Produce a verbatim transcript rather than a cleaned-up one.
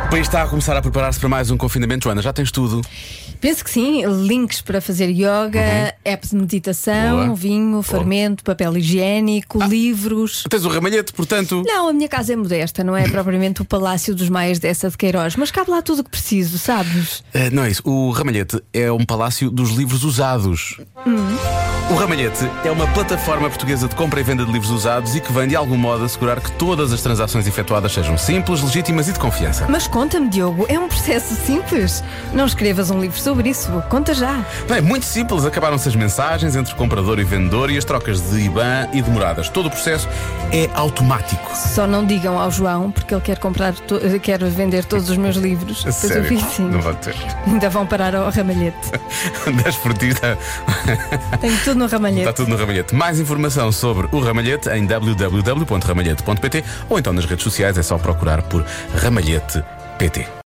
O país está a começar a preparar-se para mais um confinamento. Joana, já tens tudo? Penso que sim, links para fazer yoga, uhum. apps de meditação, Boa. vinho, fermento, papel higiênico, ah, livros. Tens o ramalhete, portanto. Não, a minha casa é modesta, não é propriamente o Palácio dos Maias dessa de Queiroz, mas cabe lá tudo o que preciso, sabes? Uh, não é isso, o ramalhete é um palácio dos livros usados. Hum. O Ramalhete é uma plataforma portuguesa de compra e venda de livros usados e que vem de algum modo assegurar que todas as transações efetuadas sejam simples, legítimas e de confiança. Mas conta-me, Diogo, é um processo simples. Não escrevas um livro sobre isso, conta já. Bem, muito simples, acabaram-se as mensagens entre comprador e vendedor e as trocas de I B A N e de moradas. Todo o processo é automático. Só não digam ao João, porque ele quer comprar, to- quer vender todos os meus livros. Depois Sério? eu fiz sim. Não pode ter. Ainda vão parar ao Ramalhete. Desportista. Tenho tudo no Ramalhete. Está tudo no Ramalhete. Mais informação sobre o Ramalhete em w w w ponto ramalhete ponto p t ou então nas redes sociais é só procurar por Ramalhete P T.